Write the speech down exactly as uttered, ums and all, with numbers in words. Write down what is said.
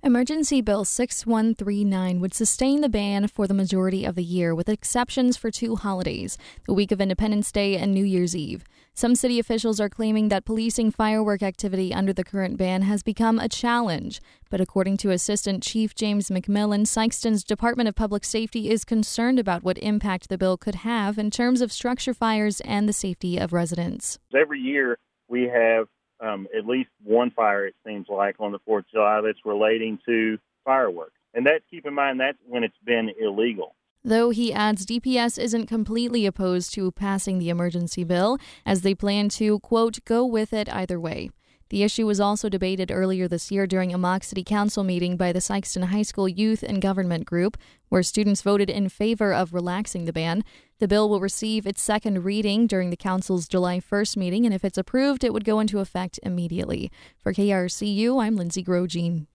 Emergency Bill six one three nine would sustain the ban for the majority of the year, with exceptions for two holidays, the week of Independence Day and New Year's Eve. Some city officials are claiming that policing firework activity under the current ban has become a challenge. But according to Assistant Chief James McMillan, Sikeston's Department of Public Safety is concerned about what impact the bill could have in terms of structure fires and the safety of residents. Every year we have Um, at least one fire, it seems like, on the fourth of July that's relating to fireworks. And that's, keep in mind, that's when it's been illegal. Though he adds D P S isn't completely opposed to passing the emergency bill, as they plan to, quote, go with it either way. The issue was also debated earlier this year during a mock city council meeting by the Sikeston High School Youth and Government Group, where students voted in favor of relaxing the ban. The bill will receive its second reading during the council's July first meeting, and if it's approved, it would go into effect immediately. For K R C U, I'm Lindsay Grogine.